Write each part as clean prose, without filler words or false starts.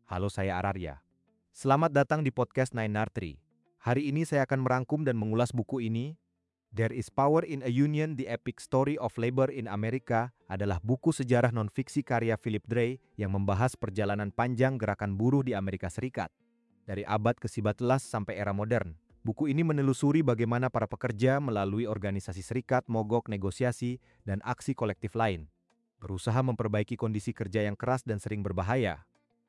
Halo, saya Ararya. Selamat datang di podcast Nine Tree. Hari ini saya akan merangkum dan mengulas buku ini. There is Power in a Union, The Epic Story of Labor in America adalah buku sejarah non-fiksi karya Philip Dray yang membahas perjalanan panjang gerakan buruh di Amerika Serikat. Dari abad ke-19 sampai era modern, buku ini menelusuri bagaimana para pekerja melalui organisasi serikat, mogok, negosiasi, dan aksi kolektif lain, berusaha memperbaiki kondisi kerja yang keras dan sering berbahaya.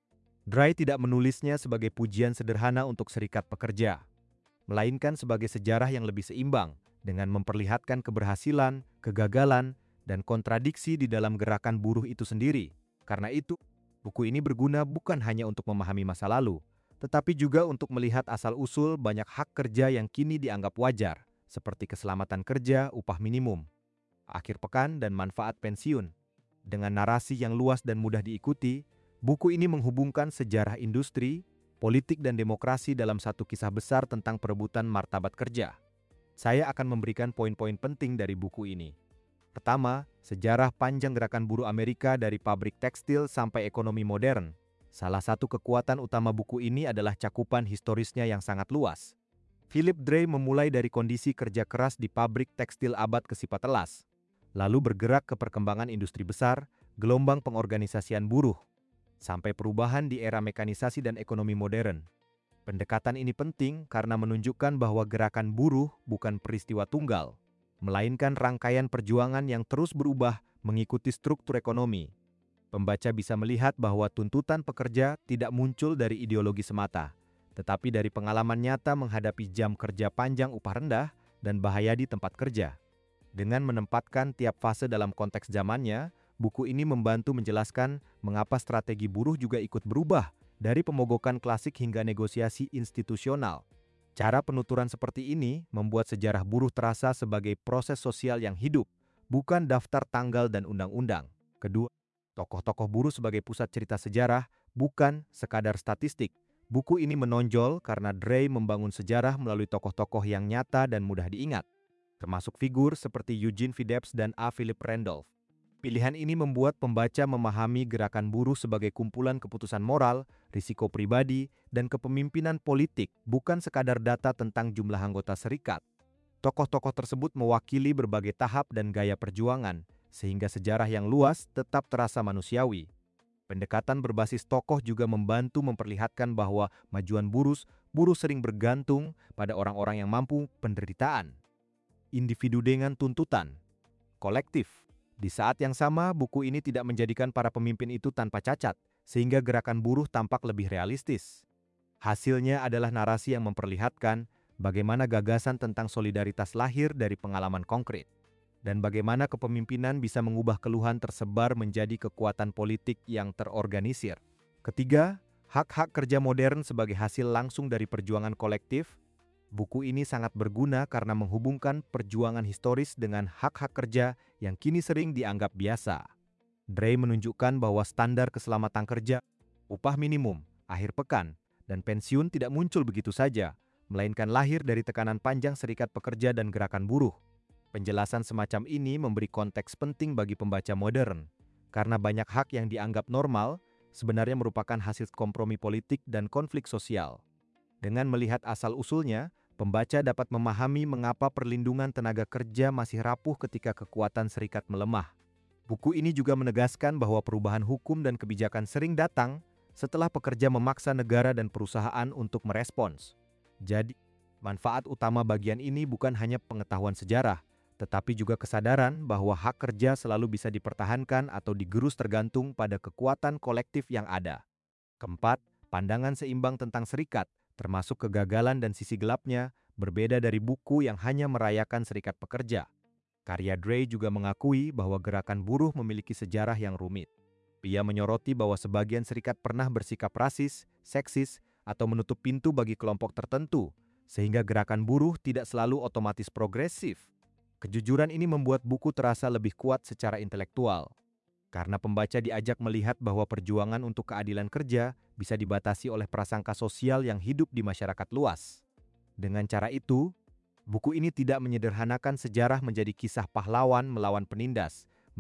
Dray tidak menulisnya sebagai pujian sederhana untuk serikat pekerja, melainkan sebagai sejarah yang lebih seimbang dengan memperlihatkan keberhasilan, kegagalan, dan kontradiksi di dalam gerakan buruh itu sendiri. Karena itu, buku ini berguna bukan hanya untuk memahami masa lalu, tetapi juga untuk melihat asal-usul banyak hak kerja yang kini dianggap wajar, seperti keselamatan kerja, upah minimum, akhir pekan, dan manfaat pensiun. Dengan narasi yang luas dan mudah diikuti, buku ini menghubungkan sejarah industri, politik, dan demokrasi dalam satu kisah besar tentang perebutan martabat kerja. Saya akan memberikan poin-poin penting dari buku ini. Pertama, sejarah panjang gerakan buruh Amerika dari pabrik tekstil sampai ekonomi modern. Salah satu kekuatan utama buku ini adalah cakupan historisnya yang sangat luas. Philip Dray memulai dari kondisi kerja keras di pabrik tekstil abad ke-14, lalu bergerak ke perkembangan industri besar, gelombang pengorganisasian buruh, sampai perubahan di era mekanisasi dan ekonomi modern. Pendekatan ini penting karena menunjukkan bahwa gerakan buruh bukan peristiwa tunggal, melainkan rangkaian perjuangan yang terus berubah mengikuti struktur ekonomi. Pembaca bisa melihat bahwa tuntutan pekerja tidak muncul dari ideologi semata, tetapi dari pengalaman nyata menghadapi jam kerja panjang, upah rendah, dan bahaya di tempat kerja. Dengan menempatkan tiap fase dalam konteks zamannya, buku ini membantu menjelaskan mengapa strategi buruh juga ikut berubah dari pemogokan klasik hingga negosiasi institusional. Cara penuturan seperti ini membuat sejarah buruh terasa sebagai proses sosial yang hidup, bukan daftar tanggal dan undang-undang. Kedua, tokoh-tokoh buruh sebagai pusat cerita sejarah, bukan sekadar statistik. Buku ini menonjol karena Dray membangun sejarah melalui tokoh-tokoh yang nyata dan mudah diingat, termasuk figur seperti Eugene V. Debs dan A. Philip Randolph. Pilihan ini membuat pembaca memahami gerakan buruh sebagai kumpulan keputusan moral, risiko pribadi, dan kepemimpinan politik, bukan sekadar data tentang jumlah anggota serikat. Tokoh-tokoh tersebut mewakili berbagai tahap dan gaya perjuangan, sehingga sejarah yang luas tetap terasa manusiawi. Pendekatan berbasis tokoh juga membantu memperlihatkan bahwa majuan buruh sering bergantung pada orang-orang yang mampu penderitaan. Individu dengan tuntutan kolektif. Di saat yang sama, buku ini tidak menjadikan para pemimpin itu tanpa cacat, sehingga gerakan buruh tampak lebih realistis. Hasilnya adalah narasi yang memperlihatkan bagaimana gagasan tentang solidaritas lahir dari pengalaman konkret, dan bagaimana kepemimpinan bisa mengubah keluhan tersebar menjadi kekuatan politik yang terorganisir. Ketiga, hak-hak kerja modern sebagai hasil langsung dari perjuangan kolektif. Buku ini sangat berguna karena menghubungkan perjuangan historis dengan hak-hak kerja yang kini sering dianggap biasa. Dray menunjukkan bahwa standar keselamatan kerja, upah minimum, akhir pekan, dan pensiun tidak muncul begitu saja, melainkan lahir dari tekanan panjang serikat pekerja dan gerakan buruh. Penjelasan semacam ini memberi konteks penting bagi pembaca modern, karena banyak hak yang dianggap normal sebenarnya merupakan hasil kompromi politik dan konflik sosial. Dengan melihat asal-usulnya, pembaca dapat memahami mengapa perlindungan tenaga kerja masih rapuh ketika kekuatan serikat melemah. Buku ini juga menegaskan bahwa perubahan hukum dan kebijakan sering datang setelah pekerja memaksa negara dan perusahaan untuk merespons. Jadi, manfaat utama bagian ini bukan hanya pengetahuan sejarah, tetapi juga kesadaran bahwa hak kerja selalu bisa dipertahankan atau digerus tergantung pada kekuatan kolektif yang ada. Keempat, pandangan seimbang tentang serikat, termasuk kegagalan dan sisi gelapnya, berbeda dari buku yang hanya merayakan serikat pekerja. Karya Dray juga mengakui bahwa gerakan buruh memiliki sejarah yang rumit. Ia menyoroti bahwa sebagian serikat pernah bersikap rasis, seksis, atau menutup pintu bagi kelompok tertentu, sehingga gerakan buruh tidak selalu otomatis progresif. Kejujuran ini membuat buku terasa lebih kuat secara intelektual, karena pembaca diajak melihat bahwa perjuangan untuk keadilan kerja bisa dibatasi oleh prasangka sosial yang hidup di masyarakat luas. Dengan cara itu, buku ini tidak menyederhanakan sejarah menjadi kisah pahlawan melawan penindas,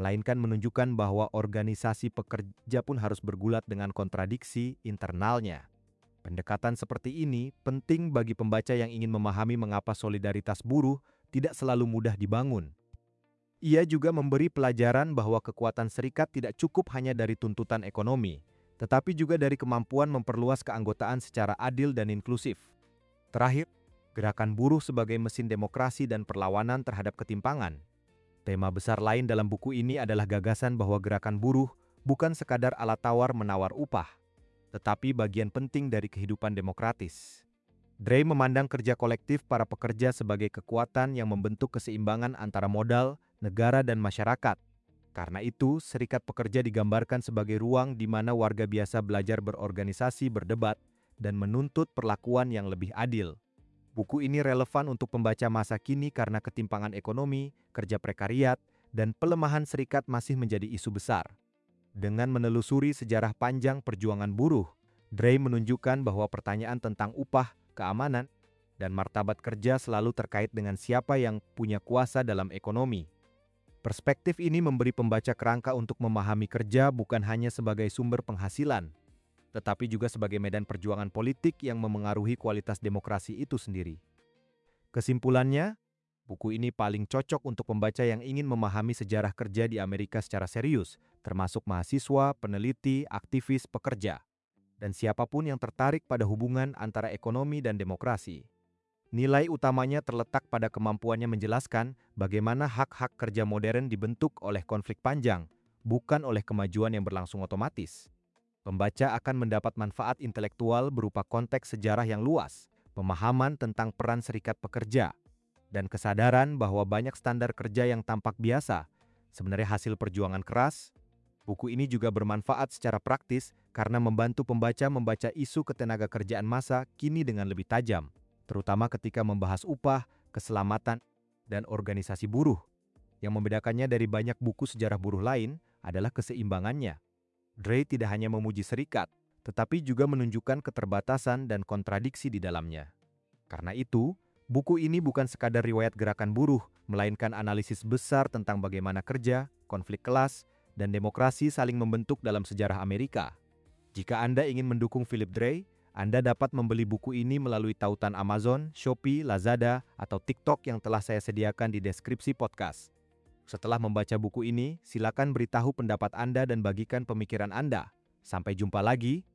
melainkan menunjukkan bahwa organisasi pekerja pun harus bergulat dengan kontradiksi internalnya. Pendekatan seperti ini penting bagi pembaca yang ingin memahami mengapa solidaritas buruh tidak selalu mudah dibangun. Ia juga memberi pelajaran bahwa kekuatan serikat tidak cukup hanya dari tuntutan ekonomi, tetapi juga dari kemampuan memperluas keanggotaan secara adil dan inklusif. Terakhir, gerakan buruh sebagai mesin demokrasi dan perlawanan terhadap ketimpangan. Tema besar lain dalam buku ini adalah gagasan bahwa gerakan buruh bukan sekadar alat tawar-menawar upah, tetapi bagian penting dari kehidupan demokratis. Drey memandang kerja kolektif para pekerja sebagai kekuatan yang membentuk keseimbangan antara modal, negara, dan masyarakat. Karena itu, serikat pekerja digambarkan sebagai ruang di mana warga biasa belajar berorganisasi, berdebat, dan menuntut perlakuan yang lebih adil. Buku ini relevan untuk pembaca masa kini karena ketimpangan ekonomi, kerja prekariat, dan pelemahan serikat masih menjadi isu besar. Dengan menelusuri sejarah panjang perjuangan buruh, Drey menunjukkan bahwa pertanyaan tentang upah, keamanan, dan martabat kerja selalu terkait dengan siapa yang punya kuasa dalam ekonomi. Perspektif ini memberi pembaca kerangka untuk memahami kerja bukan hanya sebagai sumber penghasilan, tetapi juga sebagai medan perjuangan politik yang memengaruhi kualitas demokrasi itu sendiri. Kesimpulannya, buku ini paling cocok untuk pembaca yang ingin memahami sejarah kerja di Amerika secara serius, termasuk mahasiswa, peneliti, aktivis, pekerja, dan siapapun yang tertarik pada hubungan antara ekonomi dan demokrasi. Nilai utamanya terletak pada kemampuannya menjelaskan bagaimana hak-hak kerja modern dibentuk oleh konflik panjang, bukan oleh kemajuan yang berlangsung otomatis. Pembaca akan mendapat manfaat intelektual berupa konteks sejarah yang luas, pemahaman tentang peran serikat pekerja, dan kesadaran bahwa banyak standar kerja yang tampak biasa sebenarnya hasil perjuangan keras. Buku ini juga bermanfaat secara praktis karena membantu pembaca membaca isu ketenagakerjaan massa kini dengan lebih tajam, terutama ketika membahas upah, keselamatan, dan organisasi buruh. Yang membedakannya dari banyak buku sejarah buruh lain adalah keseimbangannya. Drey tidak hanya memuji serikat, tetapi juga menunjukkan keterbatasan dan kontradiksi di dalamnya. Karena itu, buku ini bukan sekadar riwayat gerakan buruh, melainkan analisis besar tentang bagaimana kerja, konflik kelas, dan demokrasi saling membentuk dalam sejarah Amerika. Jika Anda ingin mendukung Philip Drey, Anda dapat membeli buku ini melalui tautan Amazon, Shopee, Lazada, atau TikTok yang telah saya sediakan di deskripsi podcast. Setelah membaca buku ini, silakan beritahu pendapat Anda dan bagikan pemikiran Anda. Sampai jumpa lagi.